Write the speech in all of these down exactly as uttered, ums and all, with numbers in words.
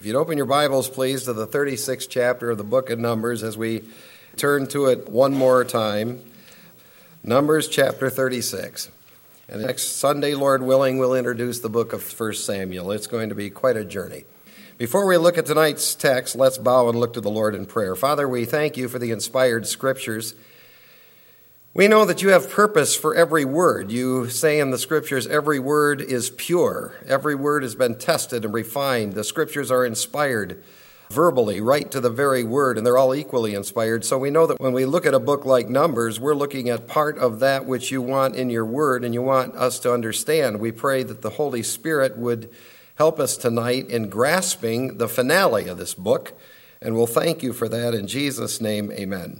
If you'd open your Bibles, please, to the thirty-sixth chapter of the book of Numbers as we turn to it one more time. Numbers chapter thirty-six. And next Sunday, Lord willing, we'll introduce the book of First Samuel. It's going to be quite a journey. Before we look at tonight's text, let's bow and look to the Lord in prayer. Father, we thank you for the inspired scriptures. We know that you have purpose for every word. You say in the scriptures, every word is pure. Every word has been tested and refined. The scriptures are inspired verbally, right to the very word, and they're all equally inspired. So we know that when we look at a book like Numbers, we're looking at part of that which you want in your word and you want us to understand. We pray that the Holy Spirit would help us tonight in grasping the finale of this book, and we'll thank you for that in Jesus' name, amen.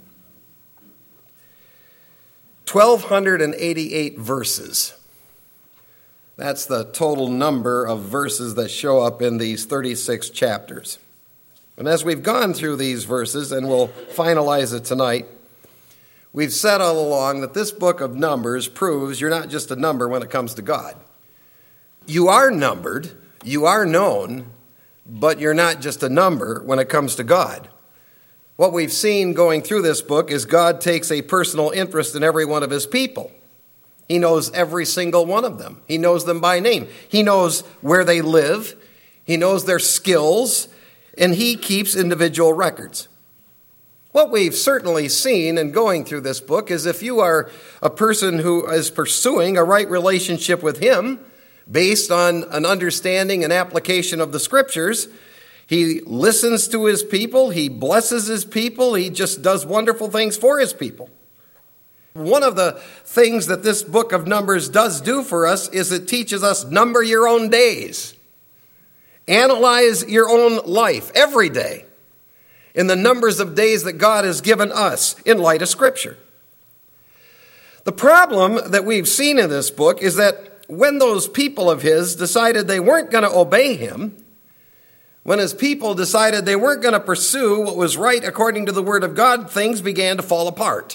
twelve eighty-eight verses. That's the total number of verses that show up in these thirty-six chapters. And as we've gone through these verses, and we'll finalize it tonight, we've said all along that this book of Numbers proves you're not just a number when it comes to God. You are numbered, you are known, but you're not just a number when it comes to God. What we've seen going through this book is God takes a personal interest in every one of his people. He knows every single one of them. He knows them by name. He knows where they live. He knows their skills, and he keeps individual records. What we've certainly seen in going through this book is if you are a person who is pursuing a right relationship with him based on an understanding and application of the scriptures, he listens to his people, he blesses his people, he just does wonderful things for his people. One of the things that this book of Numbers does do for us is it teaches us number your own days. Analyze your own life every day in the numbers of days that God has given us in light of Scripture. The problem that we've seen in this book is that when those people of his decided they weren't going to obey him, when his people decided they weren't going to pursue what was right according to the Word of God, things began to fall apart.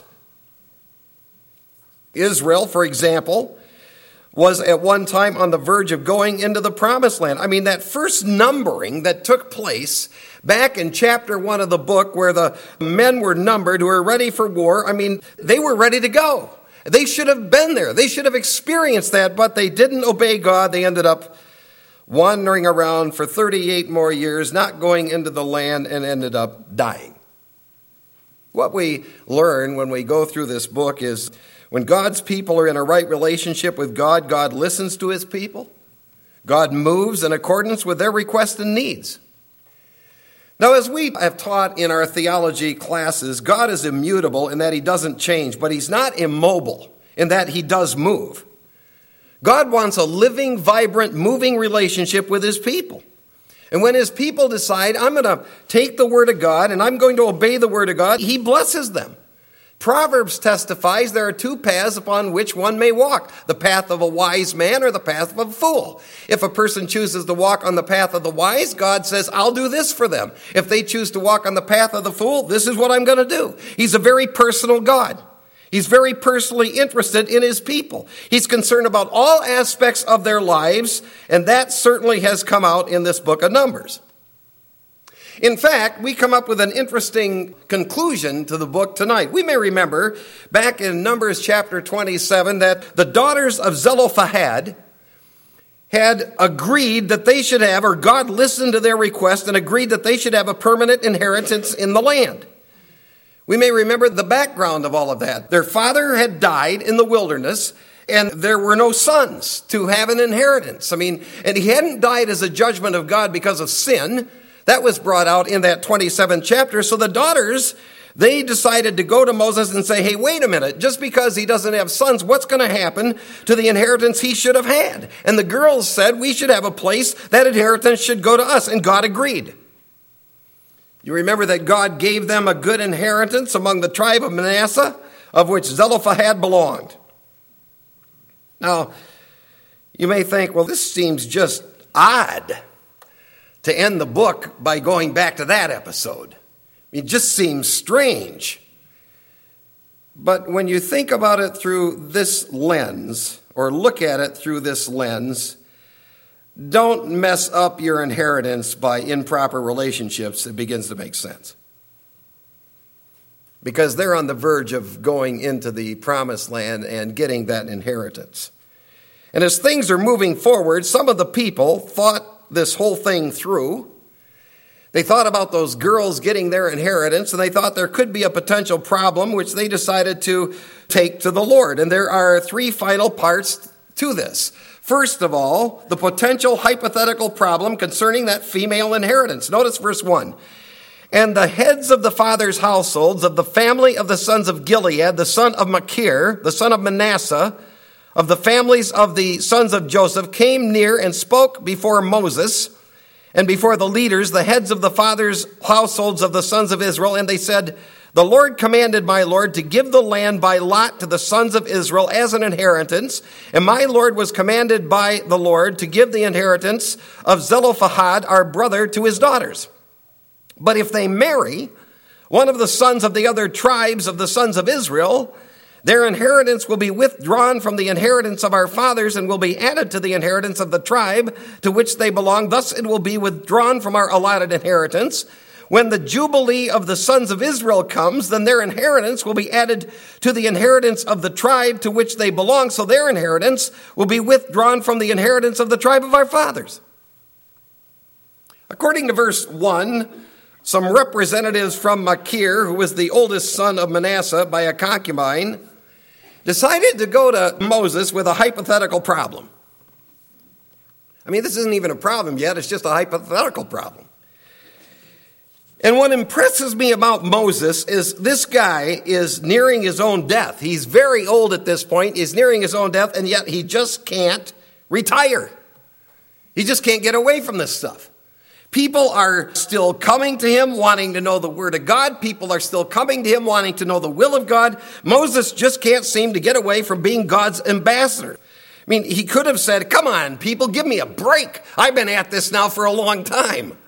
Israel, for example, was at one time on the verge of going into the Promised Land. I mean, that first numbering that took place back in chapter one of the book where the men were numbered who were ready for war, I mean, they were ready to go. They should have been there. They should have experienced that, but they didn't obey God. They ended up wandering around for thirty-eight more years, not going into the land, and ended up dying. What we learn when we go through this book is when God's people are in a right relationship with God, God listens to his people. God moves in accordance with their requests and needs. Now, as we have taught in our theology classes, God is immutable in that he doesn't change, but he's not immobile in that he does move. God wants a living, vibrant, moving relationship with his people. And when his people decide, I'm going to take the word of God and I'm going to obey the word of God, he blesses them. Proverbs testifies there are two paths upon which one may walk, the path of a wise man or the path of a fool. If a person chooses to walk on the path of the wise, God says, I'll do this for them. If they choose to walk on the path of the fool, this is what I'm going to do. He's a very personal God. He's very personally interested in his people. He's concerned about all aspects of their lives, and that certainly has come out in this book of Numbers. In fact, we come up with an interesting conclusion to the book tonight. We may remember back in Numbers chapter twenty-seven that the daughters of Zelophehad had agreed that they should have, or God listened to their request and agreed that they should have a permanent inheritance in the land. We may remember the background of all of that. Their father had died in the wilderness, and there were no sons to have an inheritance. I mean, and he hadn't died as a judgment of God because of sin. That was brought out in that twenty-seventh chapter. So the daughters, they decided to go to Moses and say, hey, wait a minute. Just because he doesn't have sons, what's going to happen to the inheritance he should have had? And the girls said, we should have a place. That inheritance should go to us. And God agreed. You remember that God gave them a good inheritance among the tribe of Manasseh, of which Zelophehad belonged. Now, you may think, well, this seems just odd to end the book by going back to that episode. It just seems strange. But when you think about it through this lens, or look at it through this lens, don't mess up your inheritance by improper relationships, it begins to make sense. Because they're on the verge of going into the promised land and getting that inheritance. And as things are moving forward, some of the people thought this whole thing through. They thought about those girls getting their inheritance, and they thought there could be a potential problem, which they decided to take to the Lord. And there are three final parts to this. First of all, the potential hypothetical problem concerning that female inheritance. Notice verse one. And the heads of the fathers' households of the family of the sons of Gilead, the son of Machir, the son of Manasseh, of the families of the sons of Joseph, came near and spoke before Moses and before the leaders, the heads of the fathers' households of the sons of Israel, and they said, the Lord commanded my Lord to give the land by lot to the sons of Israel as an inheritance, and my Lord was commanded by the Lord to give the inheritance of Zelophehad, our brother, to his daughters. But if they marry one of the sons of the other tribes of the sons of Israel, their inheritance will be withdrawn from the inheritance of our fathers and will be added to the inheritance of the tribe to which they belong. Thus it will be withdrawn from our allotted inheritance. When the jubilee of the sons of Israel comes, then their inheritance will be added to the inheritance of the tribe to which they belong. So their inheritance will be withdrawn from the inheritance of the tribe of our fathers. According to verse one, some representatives from Machir, who was the oldest son of Manasseh by a concubine, decided to go to Moses with a hypothetical problem. I mean, this isn't even a problem yet. It's just a hypothetical problem. And what impresses me about Moses is this guy is nearing his own death. He's very old at this point. He's nearing his own death, and yet he just can't retire. He just can't get away from this stuff. People are still coming to him wanting to know the word of God. People are still coming to him wanting to know the will of God. Moses just can't seem to get away from being God's ambassador. I mean, he could have said, come on, people, give me a break. I've been at this now for a long time.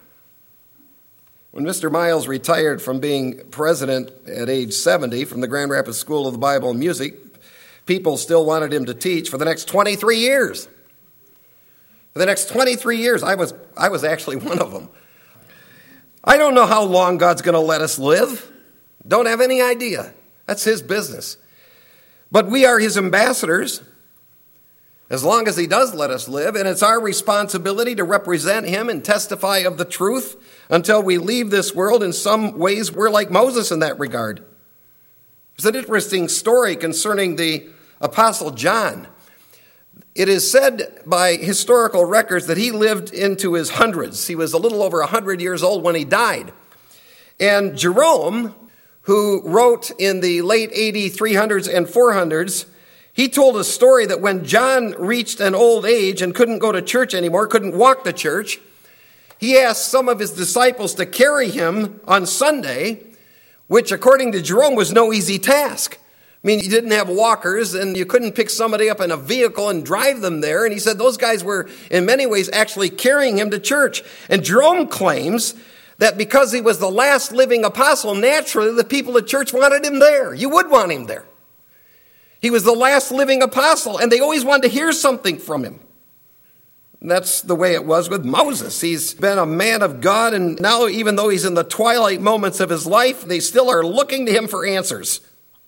When Mister Miles retired from being president at age seventy from the Grand Rapids School of the Bible and Music, people still wanted him to teach for the next twenty-three years. For the next twenty-three years, I was I was actually one of them. I don't know how long God's going to let us live. Don't have any idea. That's his business. But we are his ambassadors as long as he does let us live, and it's our responsibility to represent him and testify of the truth until we leave this world. In some ways, we're like Moses in that regard. There's an interesting story concerning the Apostle John. It is said by historical records that he lived into his hundreds. He was a little over one hundred years old when he died. And Jerome, who wrote in the late A D three hundreds and four hundreds, he told a story that when John reached an old age and couldn't go to church anymore, couldn't walk to church, he asked some of his disciples to carry him on Sunday, which according to Jerome was no easy task. I mean, you didn't have walkers and you couldn't pick somebody up in a vehicle and drive them there. And he said those guys were in many ways actually carrying him to church. And Jerome claims that because he was the last living apostle, naturally the people at church wanted him there. You would want him there. He was the last living apostle, and they always wanted to hear something from him. And that's the way it was with Moses. He's been a man of God, and now even though he's in the twilight moments of his life, they still are looking to him for answers.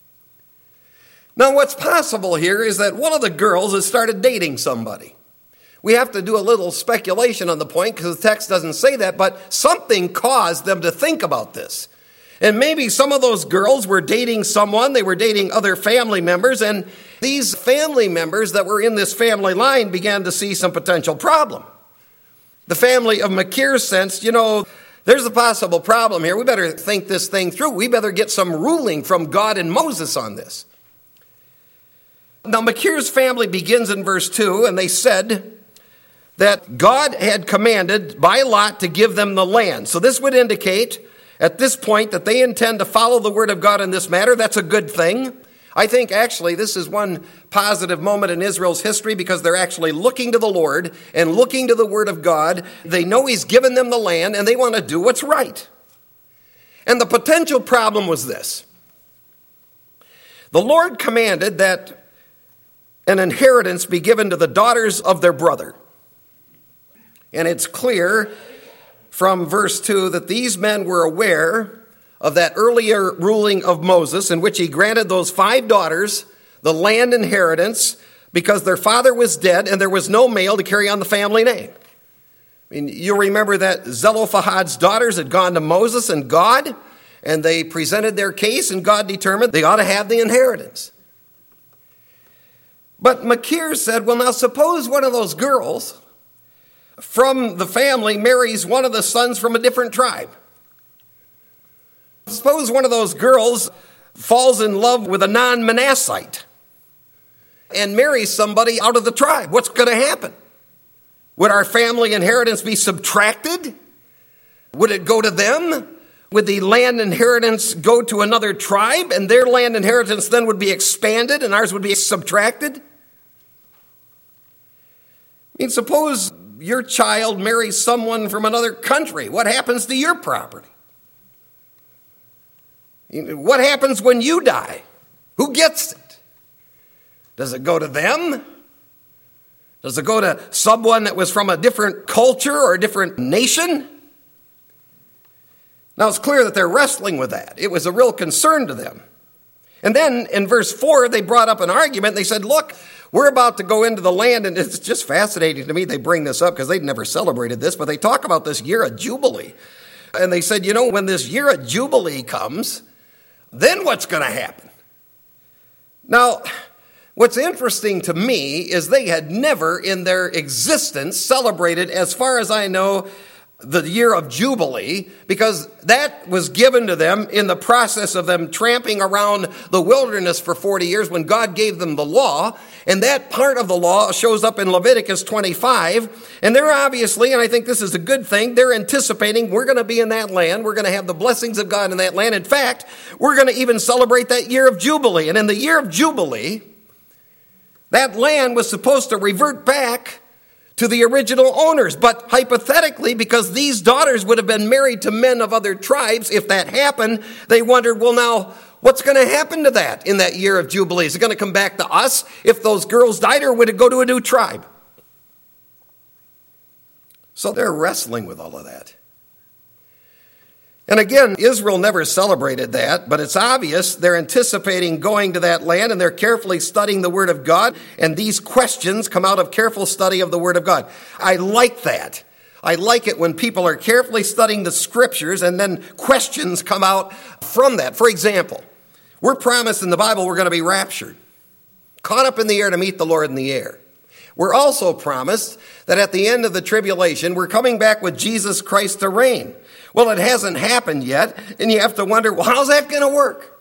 Now, what's possible here is that one of the girls has started dating somebody. We have to do a little speculation on the point because the text doesn't say that, but something caused them to think about this. And maybe some of those girls were dating someone, they were dating other family members, and these family members that were in this family line began to see some potential problem. The family of Machir sensed, you know, there's a possible problem here. We better think this thing through. We better get some ruling from God and Moses on this. Now, Machir's family begins in verse two, and they said that God had commanded by lot to give them the land. So this would indicate at this point that they intend to follow the word of God in this matter. That's a good thing. I think actually this is one positive moment in Israel's history because they're actually looking to the Lord and looking to the word of God. They know he's given them the land and they want to do what's right. And the potential problem was this. The Lord commanded that an inheritance be given to the daughters of their brother. And it's clear from verse two that these men were aware of that earlier ruling of Moses in which he granted those five daughters the land inheritance because their father was dead and there was no male to carry on the family name. I mean, you'll remember that Zelophehad's daughters had gone to Moses and God, and they presented their case, and God determined they ought to have the inheritance. But Machir said, well, now suppose one of those girls from the family marries one of the sons from a different tribe. Suppose one of those girls falls in love with a non-Manassite and marries somebody out of the tribe. What's going to happen? Would our family inheritance be subtracted? Would it go to them? Would the land inheritance go to another tribe and their land inheritance then would be expanded and ours would be subtracted? I mean, suppose your child marries someone from another country. What happens to your property? What happens when you die? Who gets it? Does it go to them? Does it go to someone that was from a different culture or a different nation? Now it's clear that they're wrestling with that. It was a real concern to them. And then in verse four, they brought up an argument. They said, look, we're about to go into the land, and it's just fascinating to me they bring this up because they'd never celebrated this, but they talk about this year of Jubilee. And they said, you know, when this year of Jubilee comes, then what's going to happen? Now, what's interesting to me is they had never in their existence celebrated, as far as I know, the year of Jubilee, because that was given to them in the process of them tramping around the wilderness for forty years when God gave them the law. And that part of the law shows up in Leviticus twenty-five. And they're obviously, and I think this is a good thing, they're anticipating we're going to be in that land. We're going to have the blessings of God in that land. In fact, we're going to even celebrate that year of Jubilee. And in the year of Jubilee, that land was supposed to revert back to the original owners. But hypothetically, because these daughters would have been married to men of other tribes, if that happened, they wondered, well, now, what's going to happen to that in that year of Jubilee? Is it going to come back to us if those girls died, or would it go to a new tribe? So they're wrestling with all of that. And again, Israel never celebrated that, but it's obvious they're anticipating going to that land, and they're carefully studying the Word of God, and these questions come out of careful study of the Word of God. I like that. I like it when people are carefully studying the Scriptures, and then questions come out from that. For example, we're promised in the Bible we're going to be raptured, caught up in the air to meet the Lord in the air. We're also promised that at the end of the tribulation, we're coming back with Jesus Christ to reign. Well, it hasn't happened yet, and you have to wonder, well, how's that going to work?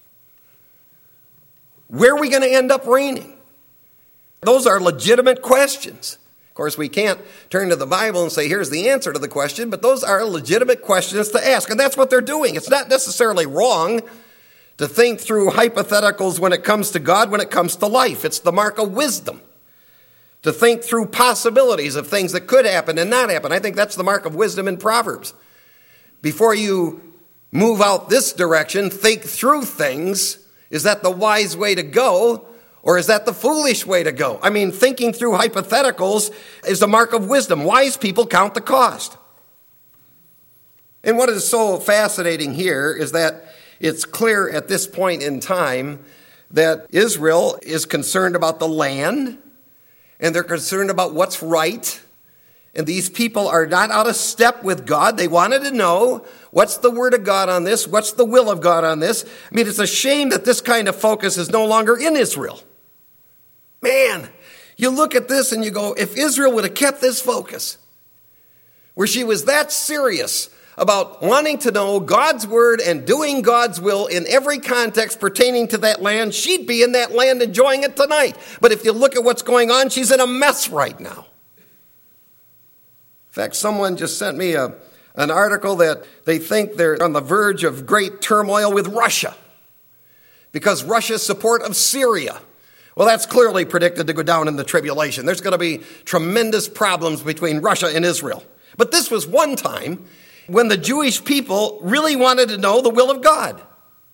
Where are we going to end up reigning? Those are legitimate questions. Of course, we can't turn to the Bible and say, here's the answer to the question, but those are legitimate questions to ask, and that's what they're doing. It's not necessarily wrong to think through hypotheticals when it comes to God, when it comes to life. It's the mark of wisdom to think through possibilities of things that could happen and not happen. I think that's the mark of wisdom in Proverbs. Before you move out this direction, think through things. Is that the wise way to go, or is that the foolish way to go? I mean, thinking through hypotheticals is the mark of wisdom. Wise people count the cost. And what is so fascinating here is that it's clear at this point in time that Israel is concerned about the land, and they're concerned about what's right. And these people are not out of step with God. They wanted to know, what's the word of God on this? What's the will of God on this? I mean, it's a shame that this kind of focus is no longer in Israel. Man, you look at this and you go, if Israel would have kept this focus, where she was that serious about wanting to know God's word and doing God's will in every context pertaining to that land, she'd be in that land enjoying it tonight. But if you look at what's going on, she's in a mess right now. In fact, someone just sent me a, an article that they think they're on the verge of great turmoil with Russia because Russia's support of Syria. Well, that's clearly predicted to go down in the tribulation. There's going to be tremendous problems between Russia and Israel. But this was one time when the Jewish people really wanted to know the will of God.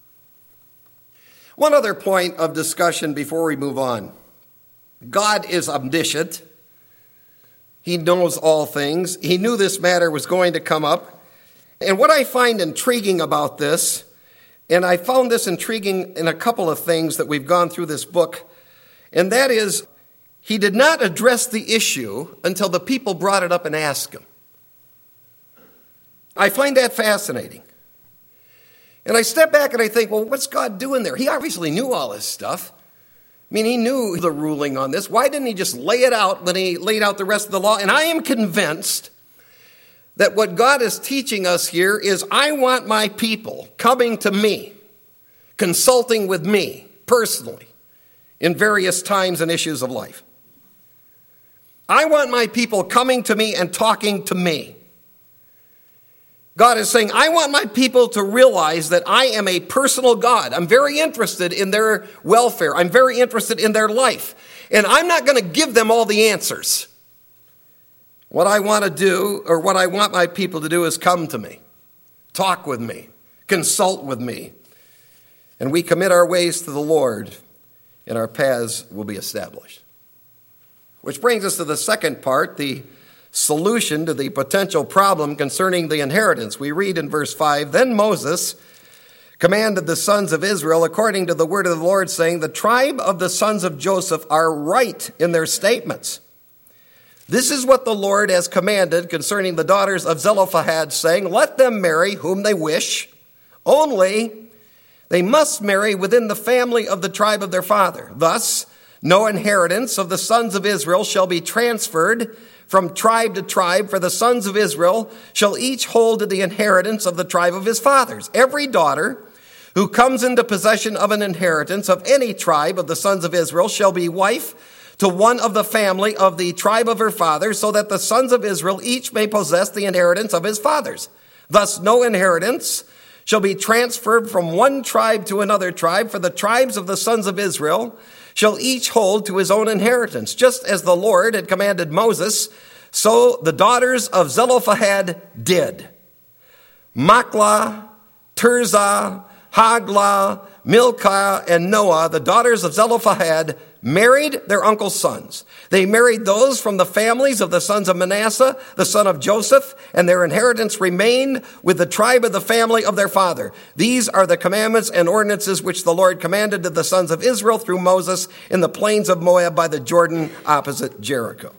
One other point of discussion before we move on. God is omniscient. He knows all things. He knew this matter was going to come up. And what I find intriguing about this, and I found this intriguing in a couple of things that we've gone through this book, and that is, he did not address the issue until the people brought it up and asked him. I find that fascinating. And I step back and I think, well, what's God doing there? He obviously knew all this stuff. I mean, he knew the ruling on this. Why didn't he just lay it out when he laid out the rest of the law? And I am convinced that what God is teaching us here is, I want my people coming to me, consulting with me personally in various times and issues of life. I want my people coming to me and talking to me. God is saying, I want my people to realize that I am a personal God. I'm very interested in their welfare. I'm very interested in their life. And I'm not going to give them all the answers. What I want to do, or what I want my people to do, is come to me, talk with me, consult with me. And we commit our ways to the Lord, and our paths will be established. Which brings us to the second part, the solution to the potential problem concerning the inheritance. We read in verse five, Then Moses commanded the sons of Israel according to the word of the Lord, saying, The tribe of the sons of Joseph are right in their statements. This is what the Lord has commanded concerning the daughters of Zelophehad, saying, Let them marry whom they wish, only they must marry within the family of the tribe of their father. Thus, no inheritance of the sons of Israel shall be transferred from tribe to tribe, for the sons of Israel shall each hold to the inheritance of the tribe of his fathers. Every daughter who comes into possession of an inheritance of any tribe of the sons of Israel shall be wife to one of the family of the tribe of her father, so that the sons of Israel each may possess the inheritance of his fathers. Thus no inheritance shall be transferred from one tribe to another tribe, for the tribes of the sons of Israel shall each hold to his own inheritance. Just as the Lord had commanded Moses, so the daughters of Zelophehad did. Machlah, Tirzah, Haglah, Milcah, and Noah, the daughters of Zelophehad, married their uncle's sons. They married those from the families of the sons of Manasseh, the son of Joseph, and their inheritance remained with the tribe of the family of their father. These are the commandments and ordinances which the Lord commanded to the sons of Israel through Moses in the plains of Moab by the Jordan opposite Jericho.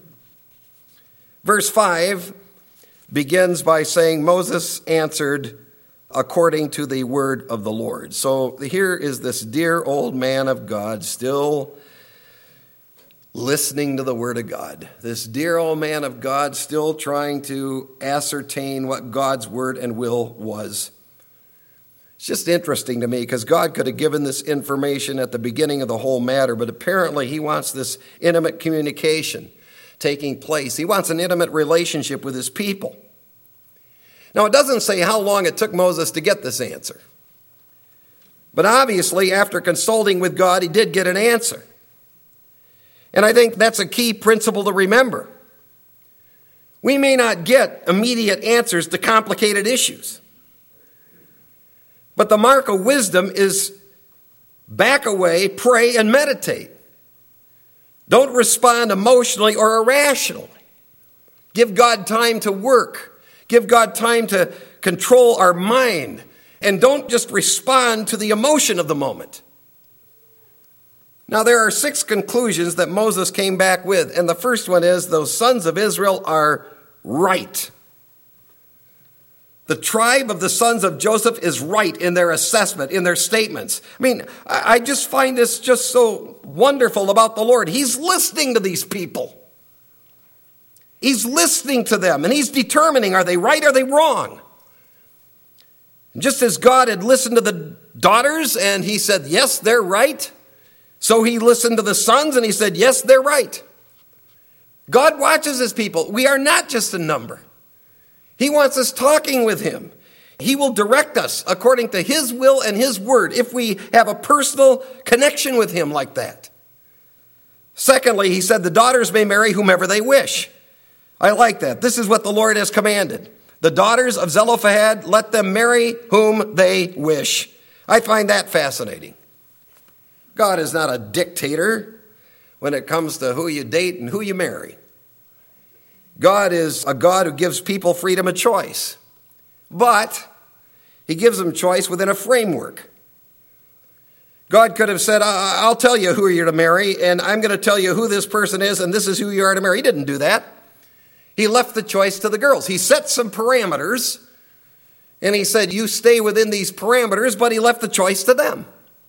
Verse five begins by saying, Moses answered according to the word of the Lord. So here is this dear old man of God still listening to the word of God. This dear old man of God still trying to ascertain what God's word and will was. It's just interesting to me because God could have given this information at the beginning of the whole matter, but apparently he wants this intimate communication taking place. He wants an intimate relationship with his people. Now, it doesn't say how long it took Moses to get this answer. But obviously, after consulting with God, he did get an answer. And I think that's a key principle to remember. We may not get immediate answers to complicated issues. But the mark of wisdom is back away, pray, and meditate. Don't respond emotionally or irrationally. Give God time to work. Give God time to control our mind. And don't just respond to the emotion of the moment. Now, there are six conclusions that Moses came back with. And the first one is, those sons of Israel are right. The tribe of the sons of Joseph is right in their assessment, in their statements. I mean, I just find this just so wonderful about the Lord. He's listening to these people. He's listening to them, and he's determining, are they right or are they wrong? And just as God had listened to the daughters, and he said, yes, they're right, so he listened to the sons, and he said, yes, they're right. God watches his people. We are not just a number. He wants us talking with him. He will direct us according to his will and his word if we have a personal connection with him like that. Secondly, he said the daughters may marry whomever they wish. I like that. This is what the Lord has commanded. The daughters of Zelophehad, let them marry whom they wish. I find that fascinating. God is not a dictator when it comes to who you date and who you marry. God is a God who gives people freedom of choice. But he gives them choice within a framework. God could have said, I'll tell you who you're to marry, and I'm going to tell you who this person is, and this is who you are to marry. He didn't do that. He left the choice to the girls. He set some parameters, and he said, you stay within these parameters, but he left the choice to them.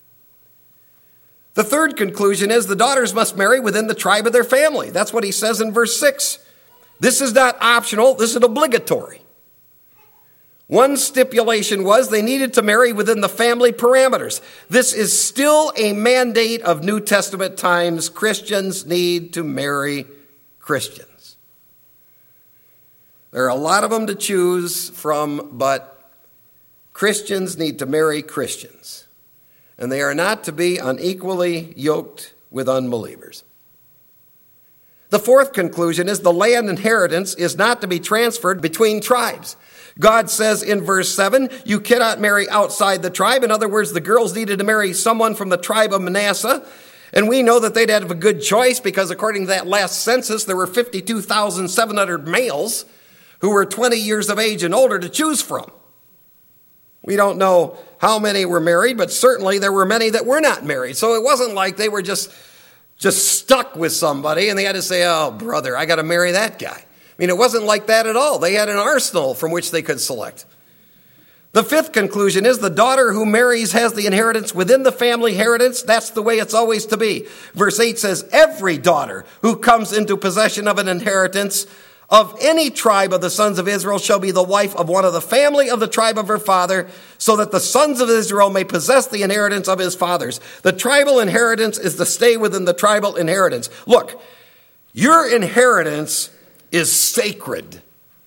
The third conclusion is the daughters must marry within the tribe of their family. That's what he says in verse six. This is not optional, this is obligatory. One stipulation was they needed to marry within the family parameters. This is still a mandate of New Testament times. Christians need to marry Christians. There are a lot of them to choose from, but Christians need to marry Christians. And they are not to be unequally yoked with unbelievers. The fourth conclusion is the land inheritance is not to be transferred between tribes. God says in verse seven, you cannot marry outside the tribe. In other words, the girls needed to marry someone from the tribe of Manasseh. And we know that they'd have a good choice because according to that last census, there were fifty-two thousand seven hundred males who were twenty years of age and older to choose from. We don't know how many were married, but certainly there were many that were not married. So it wasn't like they were just, just stuck with somebody and they had to say, oh, brother, I got to marry that guy. I mean, it wasn't like that at all. They had an arsenal from which they could select. The fifth conclusion is the daughter who marries has the inheritance within the family inheritance. That's the way it's always to be. Verse eight says, every daughter who comes into possession of an inheritance of any tribe of the sons of Israel shall be the wife of one of the family of the tribe of her father, so that the sons of Israel may possess the inheritance of his fathers. The tribal inheritance is to stay within the tribal inheritance. Look, your inheritance is sacred.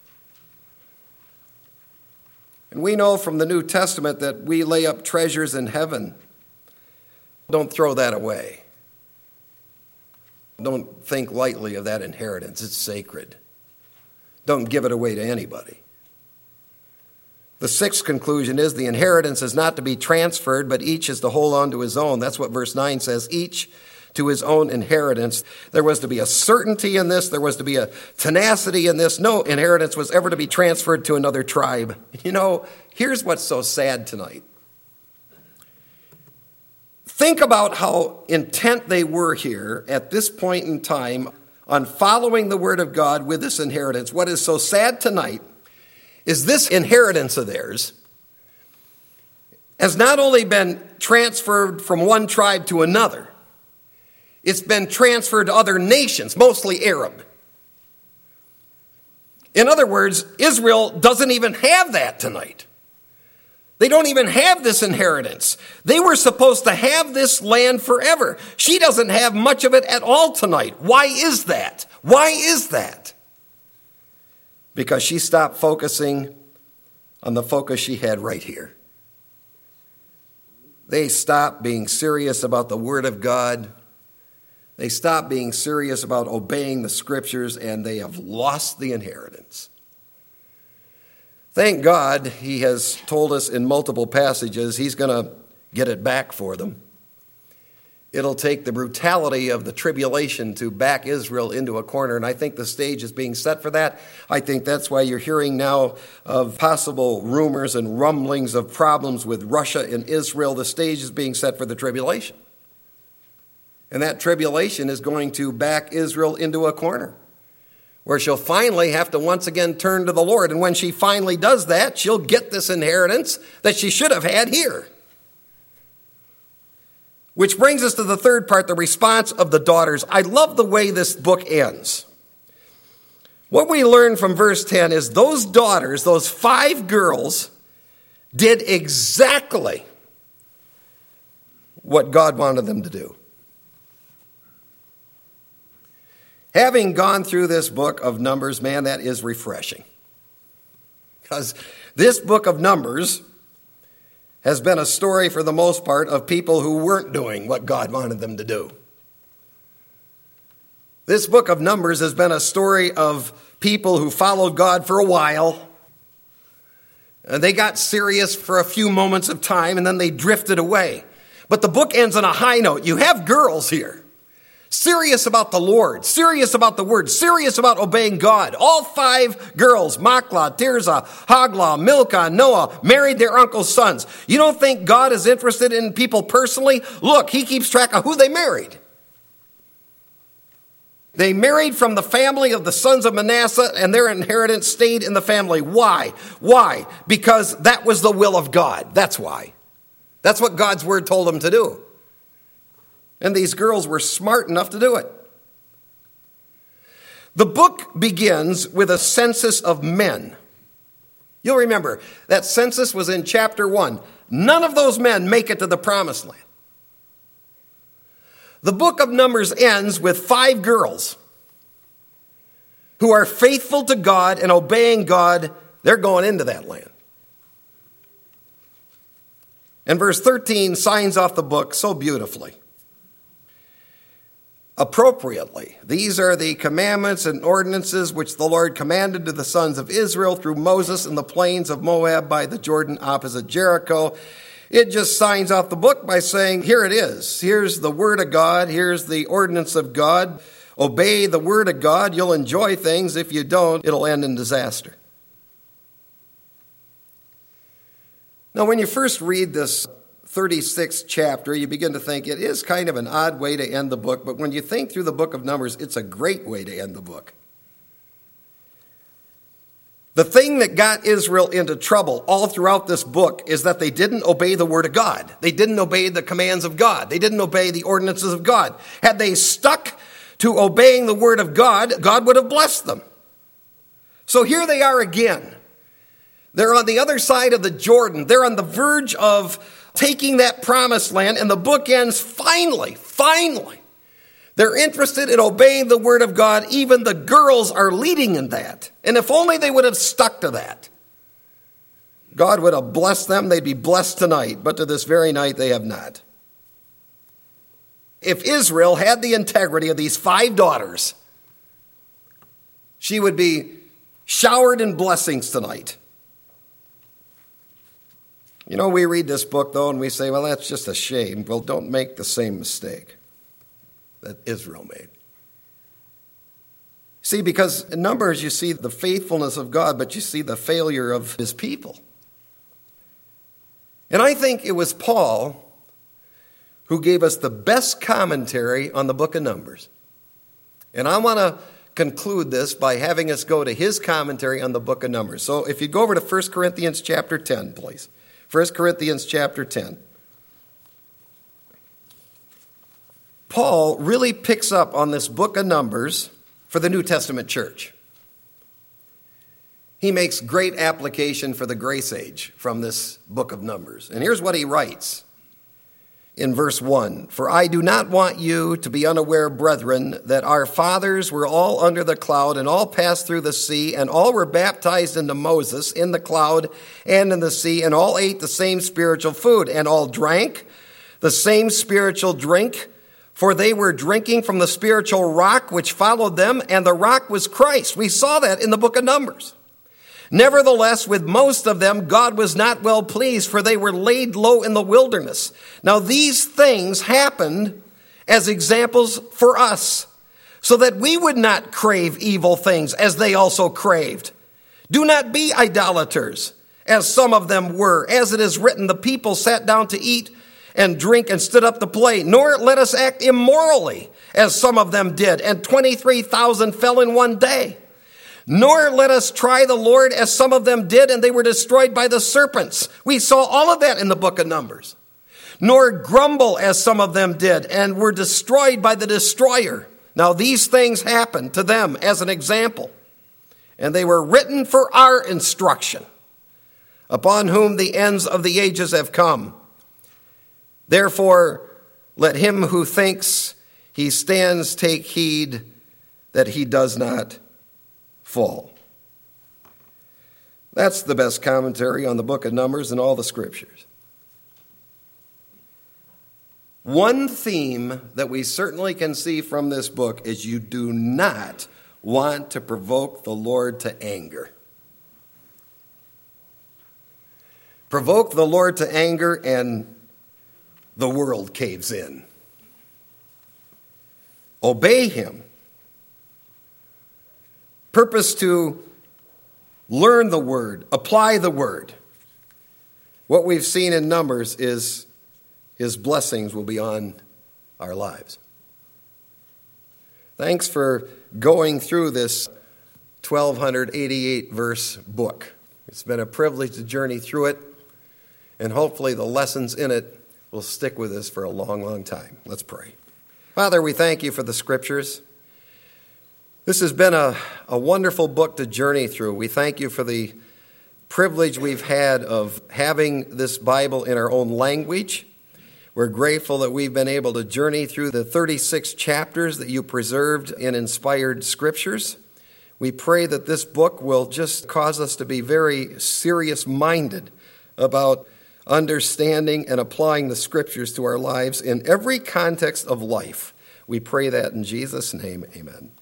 And we know from the New Testament that we lay up treasures in heaven. Don't throw that away. Don't think lightly of that inheritance. It's sacred. Don't give it away to anybody. The sixth conclusion is the inheritance is not to be transferred, but each is to hold on to his own. That's what verse nine says, each to his own inheritance. There was to be a certainty in this. There was to be a tenacity in this. No inheritance was ever to be transferred to another tribe. You know, here's what's so sad tonight. Think about how intent they were here at this point in time on following the word of God with this inheritance. What is so sad tonight is this inheritance of theirs has not only been transferred from one tribe to another, it's been transferred to other nations, mostly Arab. In other words, Israel doesn't even have that tonight. They don't even have this inheritance. They were supposed to have this land forever. She doesn't have much of it at all tonight. Why is that? Why is that? Because she stopped focusing on the focus she had right here. They stopped being serious about the Word of God. They stopped being serious about obeying the Scriptures, and they have lost the inheritance. Thank God he has told us in multiple passages he's going to get it back for them. It'll take the brutality of the tribulation to back Israel into a corner, and I think the stage is being set for that. I think that's why you're hearing now of possible rumors and rumblings of problems with Russia and Israel. The stage is being set for the tribulation. And that tribulation is going to back Israel into a corner, where she'll finally have to once again turn to the Lord. And when she finally does that, she'll get this inheritance that she should have had here. Which brings us to the third part, the response of the daughters. I love the way this book ends. What we learn from verse ten is those daughters, those five girls, did exactly what God wanted them to do. Having gone through this book of Numbers, man, that is refreshing. Because this book of Numbers has been a story, for the most part, of people who weren't doing what God wanted them to do. This book of Numbers has been a story of people who followed God for a while, and they got serious for a few moments of time, and then they drifted away. But the book ends on a high note. You have girls here. serious about the Lord, serious about the word, serious about obeying God. All five girls, Machlah, Tirzah, Hoglah, Milcah, Noah, married their uncle's sons. You don't think God is interested in people personally? Look, he keeps track of who they married. They married from the family of the sons of Manasseh, and their inheritance stayed in the family. Why? Why? Because that was the will of God. That's why. That's what God's word told them to do. And these girls were smart enough to do it. The book begins with a census of men. You'll remember that census was in chapter one. None of those men make it to the promised land. The book of Numbers ends with five girls who are faithful to God and obeying God. They're going into that land. And verse thirteen signs off the book so beautifully. Appropriately, these are the commandments and ordinances which the Lord commanded to the sons of Israel through Moses in the plains of Moab by the Jordan opposite Jericho. It just signs off the book by saying, here it is. Here's the word of God. Here's the ordinance of God. Obey the word of God. You'll enjoy things. If you don't, it'll end in disaster. Now, when you first read this thirty-sixth chapter, you begin to think it is kind of an odd way to end the book, but when you think through the book of Numbers, it's a great way to end the book. The thing that got Israel into trouble all throughout this book is that they didn't obey the word of God. They didn't obey the commands of God. They didn't obey the ordinances of God. Had they stuck to obeying the word of God, God would have blessed them. So here they are again. They're on the other side of the Jordan. They're on the verge of taking that promised land, and the book ends finally, finally. They're interested in obeying the word of God. Even the girls are leading in that. And if only they would have stuck to that, God would have blessed them. They'd be blessed tonight, but to this very night they have not. If Israel had the integrity of these five daughters, she would be showered in blessings tonight. You know, we read this book, though, and we say, well, that's just a shame. Well, don't make the same mistake that Israel made. See, because in Numbers, you see the faithfulness of God, but you see the failure of his people. And I think it was Paul who gave us the best commentary on the book of Numbers. And I want to conclude this by having us go to his commentary on the book of Numbers. So if you go over to First Corinthians chapter ten, please. First Corinthians chapter ten. Paul really picks up on this book of Numbers for the New Testament church. He makes great application for the grace age from this book of Numbers. And here's what he writes in verse one. For I do not want you to be unaware, brethren, that our fathers were all under the cloud and all passed through the sea, and all were baptized into Moses in the cloud and in the sea, and all ate the same spiritual food, and all drank the same spiritual drink, for they were drinking from the spiritual rock which followed them, and the rock was Christ. We saw that in the book of Numbers. Nevertheless, with most of them, God was not well pleased, for they were laid low in the wilderness. Now, these things happened as examples for us, so that we would not crave evil things as they also craved. Do not be idolaters, as some of them were. As it is written, the people sat down to eat and drink and stood up to play. Nor let us act immorally, as some of them did, and twenty-three thousand fell in one day. Nor let us try the Lord as some of them did, and they were destroyed by the serpents. We saw all of that in the book of Numbers. Nor grumble as some of them did, and were destroyed by the destroyer. Now these things happened to them as an example, and they were written for our instruction, upon whom the ends of the ages have come. Therefore, let him who thinks he stands take heed that he does not fall. That's the best commentary on the book of Numbers in all the scriptures. One theme that we certainly can see from this book is you do not want to provoke the Lord to anger. Provoke the Lord to anger and the world caves in. obey him, purpose to learn the word, apply the word, what we've seen in Numbers is his blessings will be on our lives. Thanks for going through this twelve eighty-eight verse book. It's been a privilege to journey through it, and hopefully the lessons in it will stick with us for a long, long time. Let's pray. Father, we thank you for the scriptures. This has been a, a wonderful book to journey through. We thank you for the privilege we've had of having this Bible in our own language. We're grateful that we've been able to journey through the thirty-six chapters that you preserved in inspired scriptures. We pray that this book will just cause us to be very serious-minded about understanding and applying the scriptures to our lives in every context of life. We pray that in Jesus' name, amen.